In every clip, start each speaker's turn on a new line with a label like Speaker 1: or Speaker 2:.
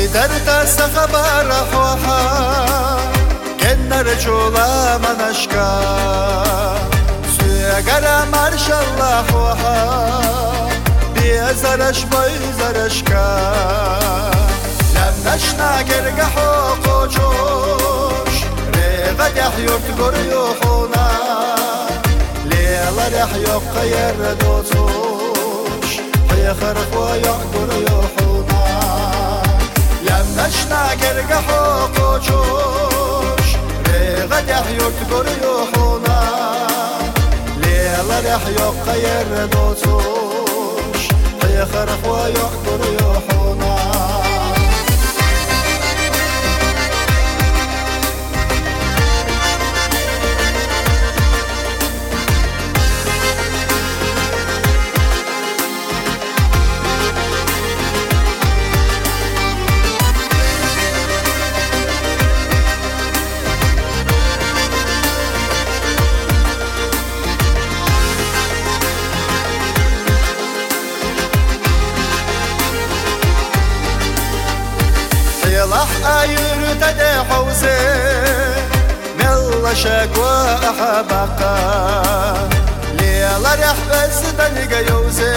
Speaker 1: درت خبر خواه كن رجولا منشكا سوغر مرش الله خواه بيزرش بيزرشكا لم نشنا گرگ حقو جوش رغد يحيوك بريوحونا ليلا رح يبقى يردوتوش حيخرف ويعقر يوحونا لم نشنا گرگ حقو جوش رغد يحيوك بريوحونا ليلا رح يبقى يردوتوش حيخرف ويعقر يوحونا يلح أير تدي حوزي ملا شكوى أحبقا ليلا رح بس دنيقى يوزي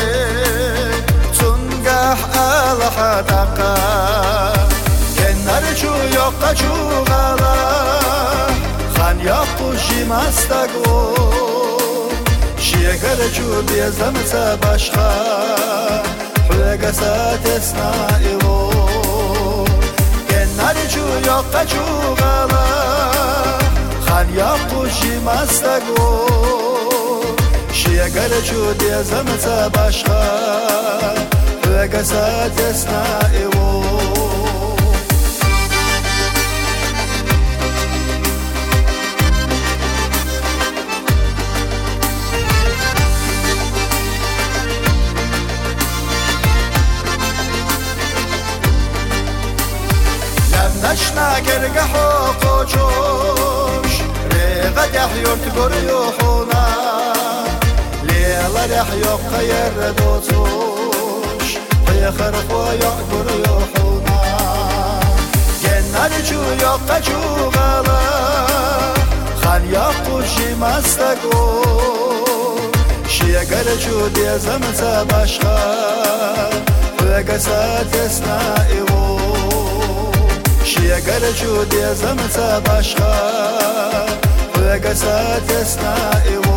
Speaker 1: تنقح على حدقا كن أرجو يوقع جوغالا خان يوقع جيماستقو شيكر جو بيزمت باشخا حلقة ساتسنائلو نرجو يوقع جوغالا خان يوقع جيماستقو شيكر جو بيزمت باشخا حلقة ساتسنائلو نشنا گرگ حقو جوش رغد يحيوك بريوحونا ليلا رح يبقى يردوتوش حيخرف ويعقر يوحونا جن أرجو يوقع جوغالا خان يوقع جيماستقو شيكر جو بيزمت باشخا حلقة ساتسنائلو شيكر جو بيزمت باشخا حلقة ساتسنائلو